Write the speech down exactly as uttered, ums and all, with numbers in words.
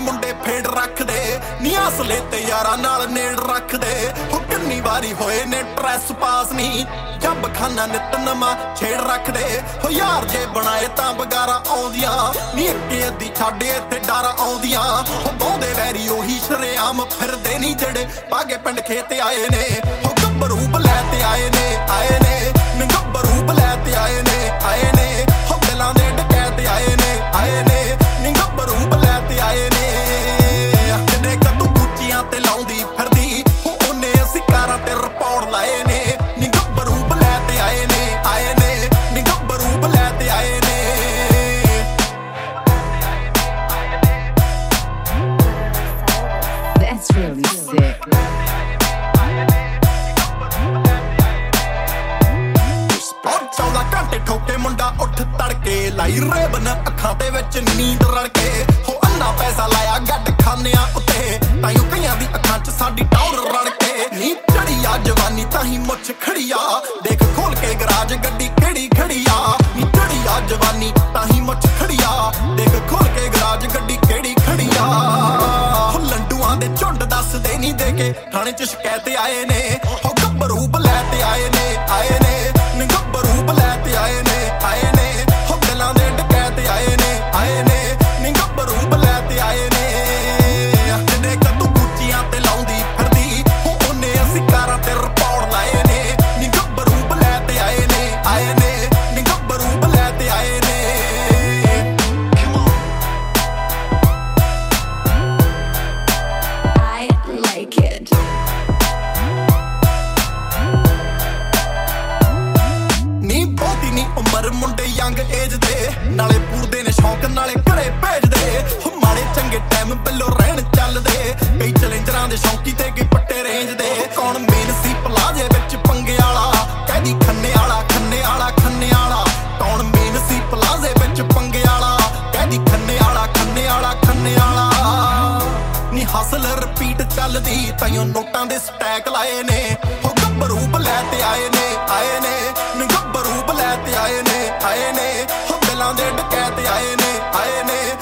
ਮੁੰਡੇ ਫੇੜ ਰੱਖਦੇ ਨੀ ਅਸਲੇ ਤੇ ਯਾਰਾਂ ਨਾਲ ਨੇੜ ਰੱਖਦੇ ਹੋ ਕਿੰਨੀ ਵਾਰੀ ਹੋਏ ਨੇ ਟ੍ਰੈਸ ਪਾਸ ਨਹੀਂ ਜੱਬ ਖਾਨਾ ਨਿਤ ਨਵਾਂ ਛੇੜ ਰੱਖਦੇ ਹੋ ਯਾਰ ਜੇ ਬਣਾਏ ਤਾਂ ਬਗਾਰਾਂ ਆਉਂਦੀਆਂ ਨੀ ਅੱਗੇ ਅੱਧੀ ਛੱਡ ਇੱਥੇ ਡਰ ਆਉਂਦੀਆਂ ਹੋ ਬਹੁਦੇ ਵੈਰੀ ਉਹੀ ਸ਼ਰੇਆਮ ਫਿਰਦੇ ਨੀ ਜਿਹੜੇ ਬਾਗੇ ਪਿੰਡ ਖੇਤ ਆਏ ਨੇ ਹੋ ਗੱਭਰੂ ਬਲੈ ਤੇ ਆਏ ਨੇ ਆਏ ਨੇ ਨੀ ਗੱਭਰੂ ਬਲੈ ਤੇ ਆਏ ਨੇ ਆਏ ਨੇ ਹੋ ਦਿਲਾਂ ਦੇ ਡਕੈਤ ਆਏ ਨੇ ਆਏ ਨੇ ਨੀ ਗੱਭਰੂ ਬਲੈ ਤੇ ਆਏ ਨੇ ਕਿਤੇ ਕਦੋਂ ਗੁੱਚੀਆਂ ਤੇ ਲਾਉਂਦੀ ਫਿਰਦੀ ਹੋ ਉਹਨੇ ਅਸੀਂ ਕਾਰਾਂ ਤੇ ਰਿਪੋਰਟ ਲਾਏ ਨੇ ਨੀ ਗੱਭਰੂ ਬਲੈ ਤੇ ਆਏ ਨੇ ਆਏ ਨੇ ਨੀ ਗੱਭਰੂ ਬਲੈ ਤੇ ਆਏ ਨੇ That's really sick. ਚੌਦਾਂ ਘੰਟੇ ਠੋਕੇ ਮੁੰਡਾ ਉੱਠ ਤੜਕੇ ਲਾਈ ਰੇਬਨ ਅੱਖਾਂ ਦੇ ਵਿੱਚ ਨੀਂਦ ਰਲ ਕੇ ਹੋ ਅੰਨਾ ਪੈਸਾ ਲਾਇਆ ਗੱਡ ਖਾਨਿਆਂ ਉੱਤੇ ਤਾਈਓ ਕਈਆਂ ਦੀ ਅੱਖਾਂ 'ਚ ਸਾਡੀ ਟੌਰ ਰਲ ਕੇ ਨੀ ਚੜੀ ਆ ਜਵਾਨੀ ਤਾਂ ਹੀ ਮੁੱਛ ਖੜੀ ਆ ਦੇਖ ਖੋਲ ਕੇ ਗਰਾਜ ਗੱਡੀ ਕਿਹੜੀ ਖੜੀ ਆ ਨੀ ਚੜੀ ਆ ਜਵਾਨੀ ਤਾਂ ਹੀ ਮੁੱਛ ਖੜੀ ਆ ਦੇਖ ਖੋਲ ਕੇ ਗਰਾਜ ਗੱਡੀ ਕਿਹੜੀ ਖੜੀ ਆ ਹੋ ਲੰਡੂਆਂ ਦੇ ਝੁੰਡ ਦੱਸਦੇ ਨਹੀਂ ਦੇ ਕੇ ਥਾਣੇ 'ਚ ਸ਼ਿਕਾਇਤ ਆਏ ਨੇ ਹੋ ਗੱਭਰੂ ਬਲੈ ਤੇ ਆਏ ਨੇ ਆਏ ਨੇ ਨੀ ਗੱਭਰੂ ਬਲੈ ਤੇ ਆਏ ਨੇ ਆਏ ਨੇ ਹੋ ਦਿਲਾਂ ਦੇ ਡਕੈਤ ਆਏ ਨੇ ਆਏ ਨੇ ਨੀ ਗੱਭਰੂ ਬਲੈ ਤੇ ਆਏ ਨੇ ਜਿਹੜੇ ਕਦੋਂ ਗੁੱਚੀਆਂ ਤੇ ਲਾਉਂਦੀ ਫਿਰਦੀ ਹੋ ਉਹਨੇ ਅਸੀਂ ਕਾਰਾਂ ਤੇ ਰਿਪੋਰਟ ਲਾਏ ਨੇ ਨੀ ਗੱਭਰੂ ਬਲੈ ਤੇ ਆਏ ਨੇ ਆਏ ਨੇ ਨੀ ਗੱਭਰੂ ਬਲੈ ਤੇ ਆਏ ਨੇ I like it. ਨੀ ਬਹੁਤੀ ਨੀ ਉਮਰ ਮੁੰਡੇ ਯੰਗ ਏਜ ਦੇ ਨਾਲੇ ਪੂਰਦੇ ਨੇ ਸ਼ੌਂਕ ਨਾਲੇ ਘਰੇ ਭੇਜਦੇ ਹੋ ਮਾੜੇ ਚੰਗੇ ਟਾਈਮ ਪਹਿਲੋਂ ਰਹਿਣ ਚੱਲਦੇ ਕਈ ਚੈਲੰਜਰਾਂ ਦੇ ਸ਼ੌਂਕੀ ਤੇ ਕਈ ਪੱਟੇ ਰੇਂਜ ਦੇ ਕੌਣ ਮੇਨ ਸੀ ਪਲਾਜੇ ਵਿੱਚ ਪੰਗੇ ਵਾਲਾ ਕਹਿਦੀ ਖੰਨੇ ਵਾਲਾ ਖੰਨੇ ਵਾਲਾ ਖੰਨੇ ਵਾਲਾ ਕੌਣ ਮੇਨ ਸੀ ਪਲਾਜੇ ਵਿੱਚ ਪੰਗੇ ਵਾਲਾ ਕਹਿਦੀ ਖੰਨੇ ਵਾਲਾ ਖੰਨੇ ਵਾਲਾ ਖੰਨੇ ਵਾਲਾ ਨੀ ਹਸਲ ਰਿਪੀਟ ਚੱਲਦੀ ਤਾਈਓ ਨੋਟਾਂ ਦੇ ਸਟੈਕ ਲਾਏ ਨੇ ਹੋ ਗੱਭਰੂ ਬਲੈ ਤੇ ਆਏ ਨੇ ਆਏ ਨੇ ਨੀ ਗੱਭਰੂ ਬਲੈ ਤੇ ਆਏ ਨੇ ਆਏ ਨੇ ਹੋ ਦਿਲਾਂ ਦੇ ਡਕੈਤ ਆਏ ਨੇ ਆਏ ਨੇ